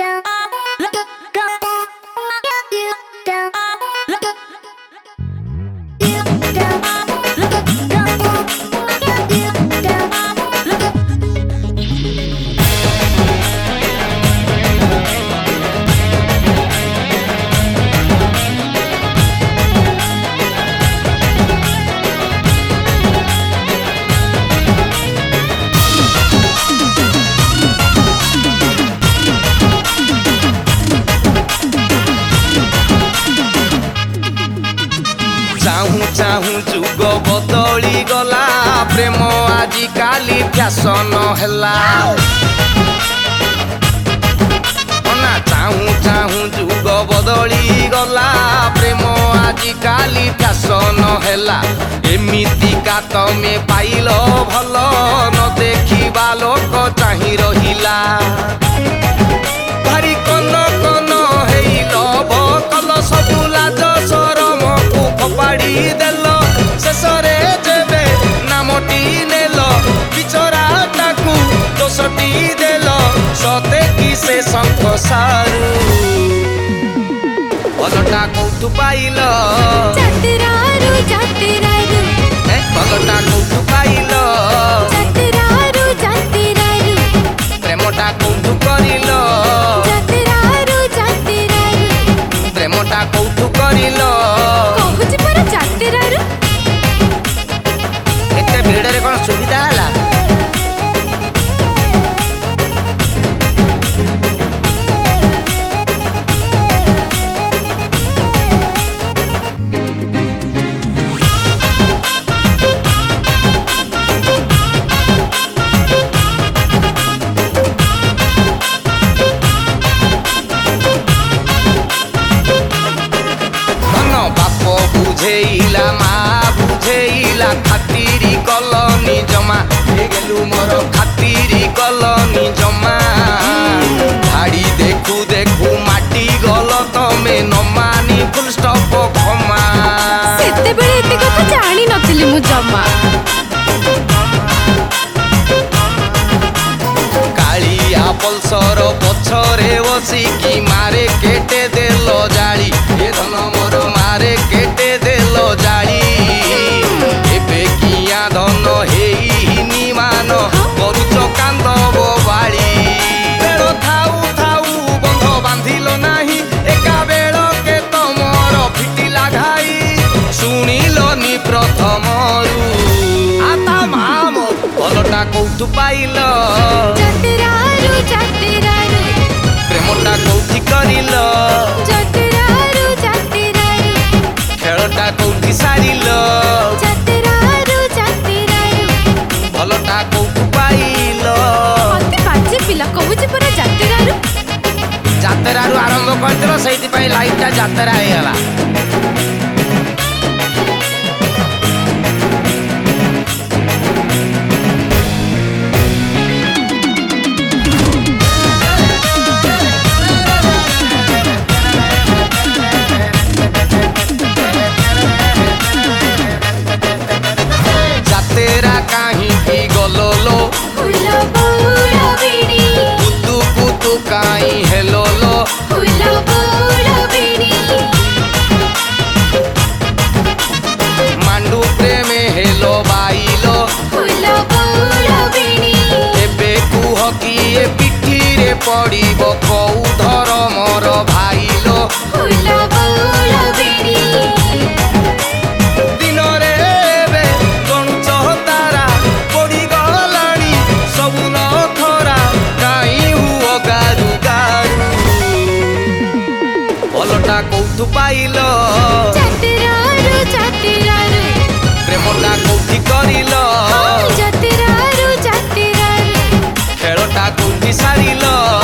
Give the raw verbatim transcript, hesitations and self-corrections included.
चाहू चाहू जुग बदली गला प्रेम आजि काली फैशन हैला ना चाहू चाहू जुग बदली गला प्रेम आजि काली फैशन हैला एमिति का तमे पाइल भल न देखिबा लोक चाहि रहिला भारी कन कन हेइल भकल सबु लाज शरम को फपाड़ी देल शेषरे जेबे नामटी नेल बिचराटाकू दोषटी देल सते कि से शंख सारू भलटा कौठु पाइल जातरारू जातरारू भलटा कौठु पाइल जातरारू जातरारू प्रेमटा कौठु करिल जातरारू जातरारू प्रेमटा कौठु करिल कहूची पर जातरारू एते भिड़रे कोन सुविधा हला बुझेइला माँ बुझेइला खातिरी कलनी जमा गेलु मोर खातिरी कलनी जमा धाड़ी देखु देखु माटी गल तमे न मानी फुल स्टॉप क्षमा सेते बेले एते कथा जानि नथिली मु जम्मा कालिया पल्सर पछरे बसी की मारे केटे देलो जाली ए धन मोर मारे केटे देलो जाली एबे किया धन हेई निमान करूच कांदब बाड़ी बेल थाऊ थाऊ बंध बांधिलो नाही एका बेल के तमर फिटिला घाई शुणिलनी प्रथमरू आता माम भलटा कौठु पाइल जातरारू जातरारू प्रेमटा कौठी करिल जातरारू जातरारू खेलटा कौठी सारिल जातरारू जातरारू भलटा कौठु पाइल अति बाजे पिला कहूची पर जातरारू जातरारू आरंभ करदिल सेति पई लाइफटा जातरा हेला जातेरा काहीं की गलोलो फूल बूढ़ बीड़ी कुतु कुतु काहीं हेलोलो फूल बूढ़ बीड़ी मांडू प्रेमे हेलो बाइलो फूल बूढ़ बीड़ी एबे कुह कि ए पिठी रे पड़िबो कौ धर्मर भाइलो फूल बूढ़ बीड़ी दिनरे एबे गणुच तारा पड़ी गलानी सबु न थरा काई हुओ गारु गारु भलटा कौठु पाइल जातरारू जातरारू प्रेमटा कौठी करिल जातरारू जातरारू खेलटा कौठी सारिल